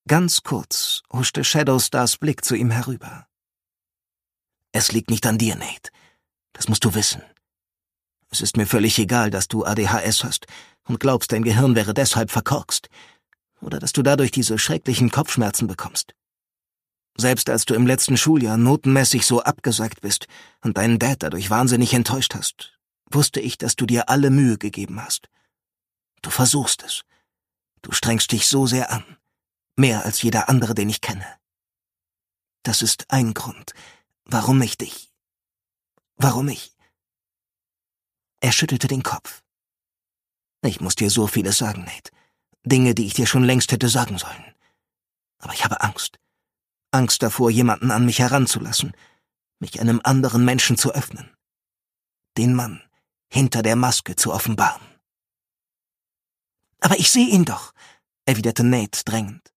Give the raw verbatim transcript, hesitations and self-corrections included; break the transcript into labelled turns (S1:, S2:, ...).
S1: Ganz kurz huschte Shadowstars Blick zu ihm herüber. »Es liegt nicht an dir, Nate. Das musst du wissen. Es ist mir völlig egal, dass du A D H S hast und glaubst, dein Gehirn wäre deshalb verkorkst. Oder dass du dadurch diese schrecklichen Kopfschmerzen bekommst. Selbst als du im letzten Schuljahr notenmäßig so abgesackt bist und deinen Dad dadurch wahnsinnig enttäuscht hast, wusste ich, dass du dir alle Mühe gegeben hast. Du versuchst es. Du strengst dich so sehr an. Mehr als jeder andere, den ich kenne. Das ist ein Grund, warum ich dich... Warum ich... Er schüttelte den Kopf. Ich muss dir so vieles sagen, Nate. Dinge, die ich dir schon längst hätte sagen sollen. Aber ich habe Angst. Angst davor, jemanden an mich heranzulassen, mich einem anderen Menschen zu öffnen. Den Mann hinter der Maske zu offenbaren. »Aber ich sehe ihn doch«, erwiderte Nate drängend.